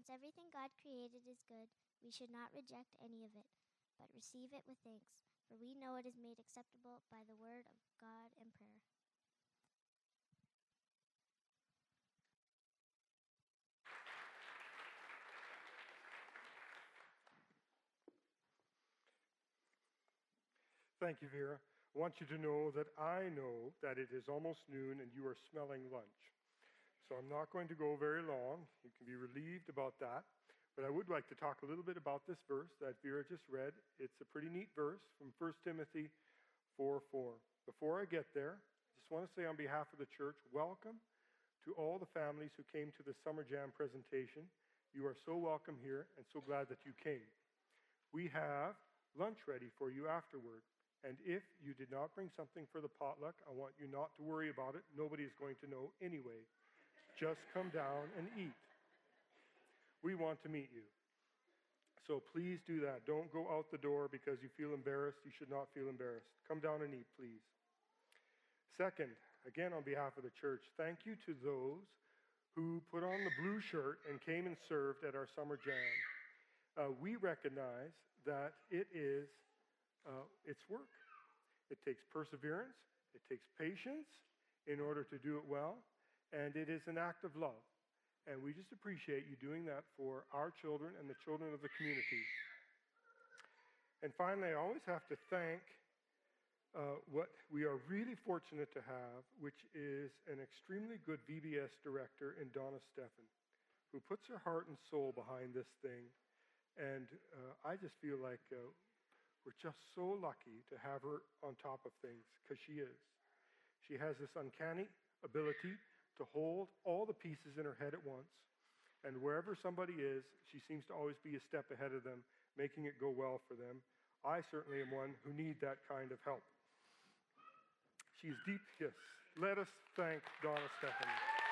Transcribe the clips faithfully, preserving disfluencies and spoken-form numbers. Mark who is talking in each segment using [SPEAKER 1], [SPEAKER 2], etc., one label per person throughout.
[SPEAKER 1] Since everything God created is good, we should not reject any of it, but receive it with thanks, for we know it is made acceptable by the word of God and prayer.
[SPEAKER 2] Thank you, Vera. I want you to know that I know that it is almost noon and you are smelling lunch. So I'm not going to go very long. You can be relieved about that. But I would like to talk a little bit about this verse that Vera just read. It's a pretty neat verse from First Timothy four four. Before I get there, I just want to say on behalf of the church, welcome to all the families who came to the Summer Jam presentation. You are so welcome here and so glad that you came. We have lunch ready for you afterward. And if you did not bring something for the potluck, I want you not to worry about it. Nobody is going to know anyway. Just come down and eat. We want to meet you. So please do that. Don't go out the door because you feel embarrassed. You should not feel embarrassed. Come down and eat, please. Second, again on behalf of the church, thank you to those who put on the blue shirt and came and served at our summer jam. Uh, we recognize that it is uh, it's work. It takes perseverance. It takes patience in order to do it well. And it is an act of love. And we just appreciate you doing that for our children and the children of the community. And finally, I always have to thank uh, what we are really fortunate to have, which is an extremely good V B S director in Donna Steffen, who puts her heart and soul behind this thing. And uh, I just feel like uh, we're just so lucky to have her on top of things, because she is. She has this uncanny ability to hold all the pieces in her head at once. And wherever somebody is, she seems to always be a step ahead of them, making it go well for them. I certainly am one who need that kind of help. She's deep, yes. Let us thank Donna Steffen.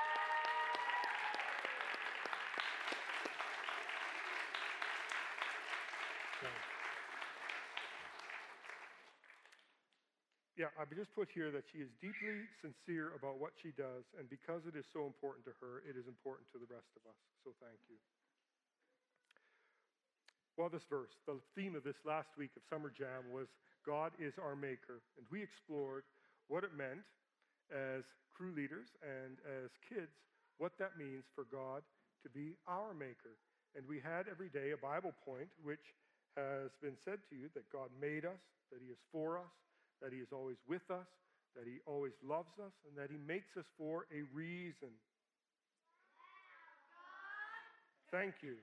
[SPEAKER 2] Yeah, I just put here that she is deeply sincere about what she does, and because it is so important to her, it is important to the rest of us. So thank you. Well, this verse, the theme of this last week of Summer Jam was God is our maker, and we explored what it meant as crew leaders and as kids, what that means for God to be our maker. And we had every day a Bible point which has been said to you that God made us, that he is for us, that he is always with us, that he always loves us, and that he makes us for a reason. Thank you.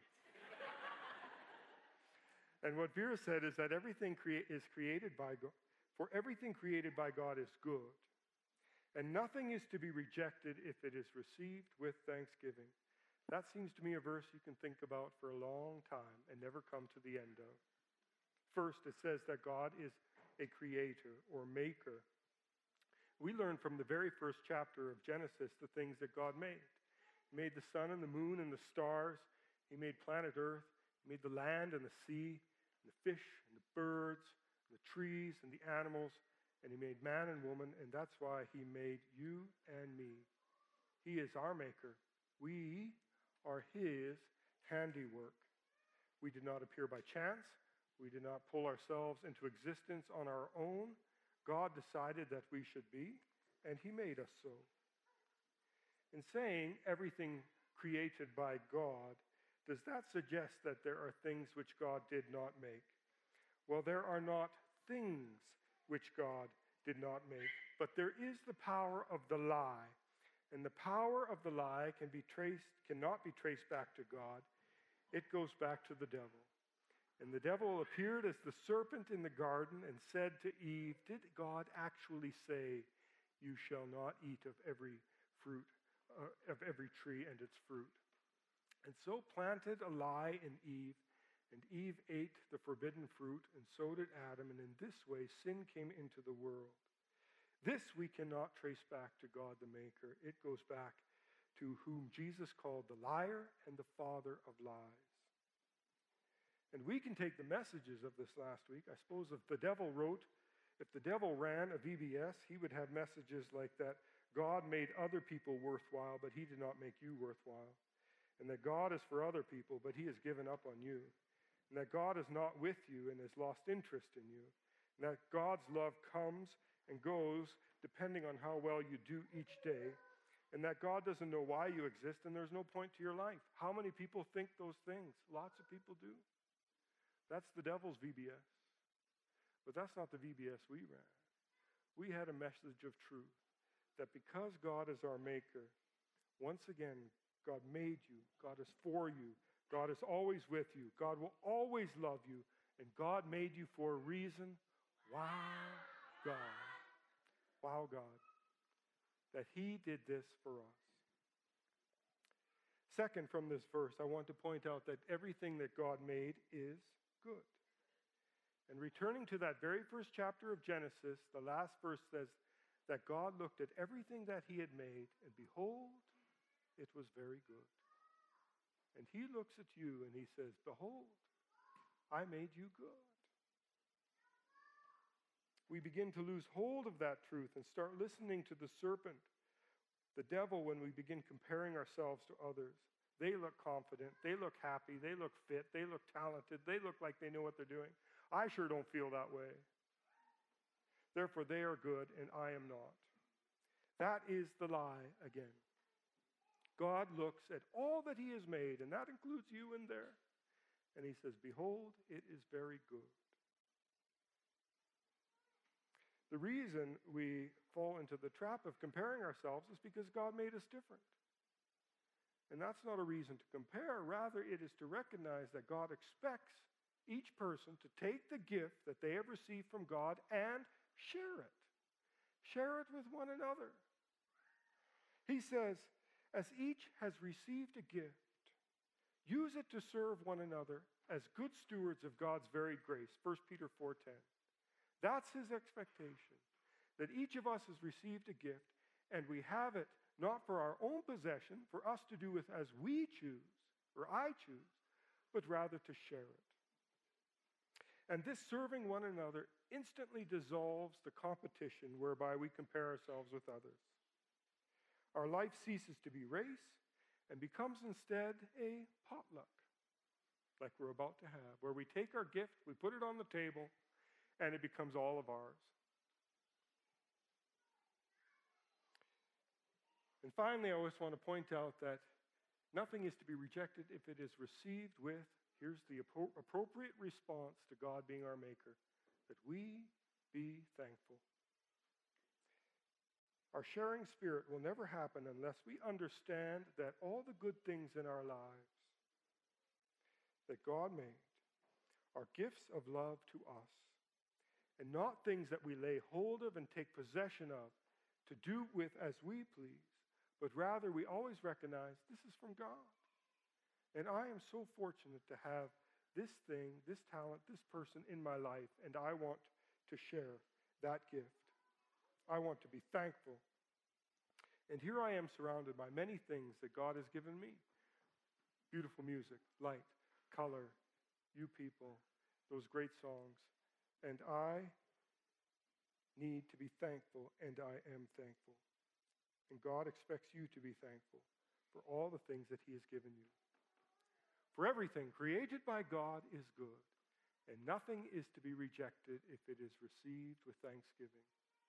[SPEAKER 2] And what Vera said is that everything crea- is created by God, for everything created by God is good, and nothing is to be rejected if it is received with thanksgiving. That seems to me a verse you can think about for a long time and never come to the end of. First, it says that God is a creator or maker. We learn from the very first chapter of Genesis the things that God made. He made the sun and the moon and the stars. He made planet Earth. He made the land and the sea, and the fish and the birds, and the trees and the animals, and he made man and woman, and that's why he made you and me. He is our maker. We are his handiwork. We did not appear by chance. We did not pull ourselves into existence on our own. God decided that we should be, and he made us so. In saying everything created by God, does that suggest that there are things which God did not make? Well, there are not things which God did not make, but there is the power of the lie. And the power of the lie can be traced, cannot be traced back to God. It goes back to the devil. And the devil appeared as the serpent in the garden and said to Eve, did God actually say, you shall not eat of every fruit, uh, of every tree and its fruit? And so planted a lie in Eve, and Eve ate the forbidden fruit, and so did Adam, and in this way sin came into the world. This we cannot trace back to God the Maker. It goes back to whom Jesus called the liar and the father of lies. And we can take the messages of this last week. I suppose if the devil wrote, if the devil ran a V B S, he would have messages like that. God made other people worthwhile, but he did not make you worthwhile. and that God is for other people, but he has given up on you, and that God is not with you and has lost interest in you, and that God's love comes and goes depending on how well you do each day, and that God doesn't know why you exist and there's no point to your life. How many people think those things? Lots of people do. That's the devil's V B S. But that's not the V B S we ran. We had a message of truth, that because God is our maker, once again, God made you, God is for you, God is always with you, God will always love you, and God made you for a reason. Wow, God. Wow, God. That he did this for us. Second, from this verse, I want to point out that everything that God made is good. And returning to that very first chapter of Genesis, the last verse says that God looked at everything that he had made, and behold, it was very good. And he looks at you and he says, behold, I made you good. We begin to lose hold of that truth and start listening to the serpent, the devil, when we begin comparing ourselves to others. They look confident, they look happy, they look fit, they look talented, they look like they know what they're doing. I sure don't feel that way. Therefore, they are good and I am not. That is the lie again. God looks at all that he has made, and that includes you in there, and he says, behold, it is very good. The reason we fall into the trap of comparing ourselves is because God made us different. And that's not a reason to compare. Rather, it is to recognize that God expects each person to take the gift that they have received from God and share it. Share it with one another. He says, as each has received a gift, use it to serve one another as good stewards of God's very grace. First Peter four ten. That's his expectation, that each of us has received a gift, and we have it not for our own possession, for us to do with as we choose, or I choose, but rather to share it. And this serving one another instantly dissolves the competition whereby we compare ourselves with others. Our life ceases to be race and becomes instead a potluck, like we're about to have, where we take our gift, we put it on the table, and it becomes all of ours. And finally, I always want to point out that nothing is to be rejected if it is received with, here's the appro- appropriate response to God being our maker, that we be thankful. Our sharing spirit will never happen unless we understand that all the good things in our lives that God made are gifts of love to us, and not things that we lay hold of and take possession of to do with as we please, but rather we always recognize this is from God. And I am so fortunate to have this thing, this talent, this person in my life, and I want to share that gift. I want to be thankful. And here I am surrounded by many things that God has given me. Beautiful music, light, color, you people, those great songs. And I need to be thankful, and I am thankful. And God expects you to be thankful for all the things that he has given you. For everything created by God is good, and nothing is to be rejected if it is received with thanksgiving.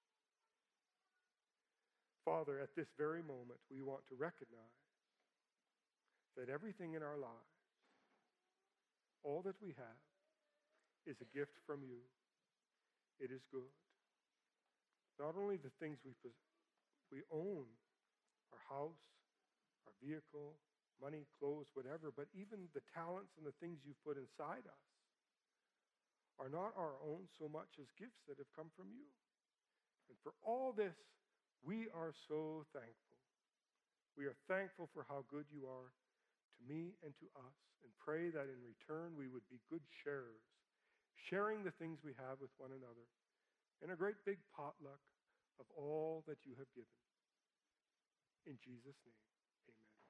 [SPEAKER 2] Father, at this very moment, we want to recognize that everything in our lives, all that we have, is a gift from you. It is good. Not only the things we pos- we own, our house, our vehicle, money, clothes, whatever, but even the talents and the things you've put inside us are not our own so much as gifts that have come from you. And for all this, we are so thankful. We are thankful for how good you are to me and to us, and pray that in return we would be good sharers, sharing the things we have with one another in a great big potluck of all that you have given. In Jesus' name, amen.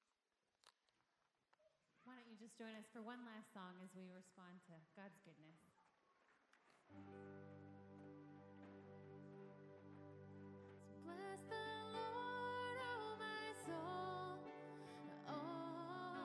[SPEAKER 3] Why don't you just join us for one last song as we respond to God's goodness. Bless the Lord, oh my soul, all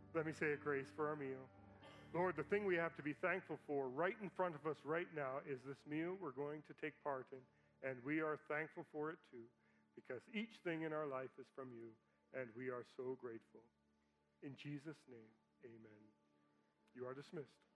[SPEAKER 2] Let me say a grace for our meal. Lord, the thing we have to be thankful for right in front of us right now is this meal we're going to take part in. And we are thankful for it too, because each thing in our life is from you, and we are so grateful. In Jesus' name, amen. You are dismissed.